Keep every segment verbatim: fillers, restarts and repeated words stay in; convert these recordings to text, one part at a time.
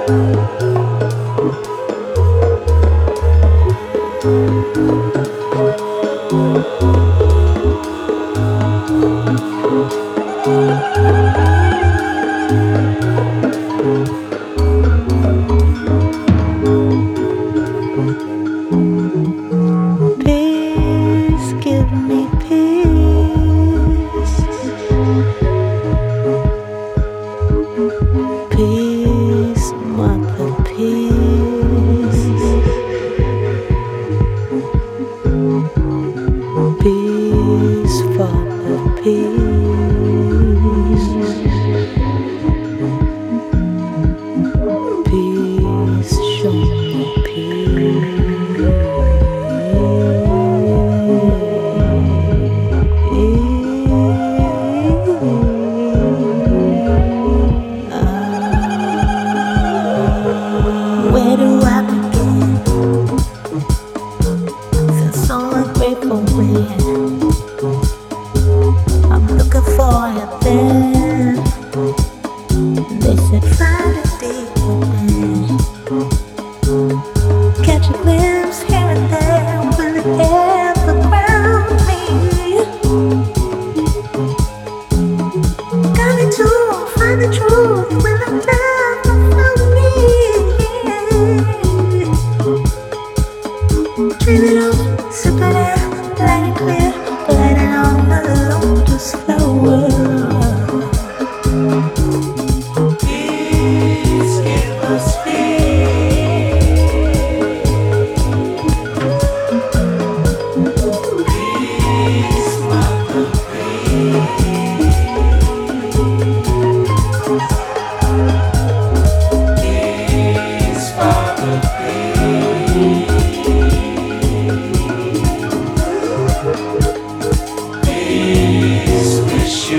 Peace, give me peace. Peace, mother, peace. Peace, father, peace. Peace, show me Where do I begin? Feel so ungrateful when I'm looking for you then. They said find it deep within. Catch a glimpse here and there. Will it ever ground me? Got me to find the truth. Will it never found me? Dream it up, sip it out, let it clear, let it all alone, just flow. Please give us peace, mother, peace, father, peace. Peace, wish you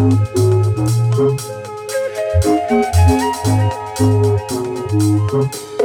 good.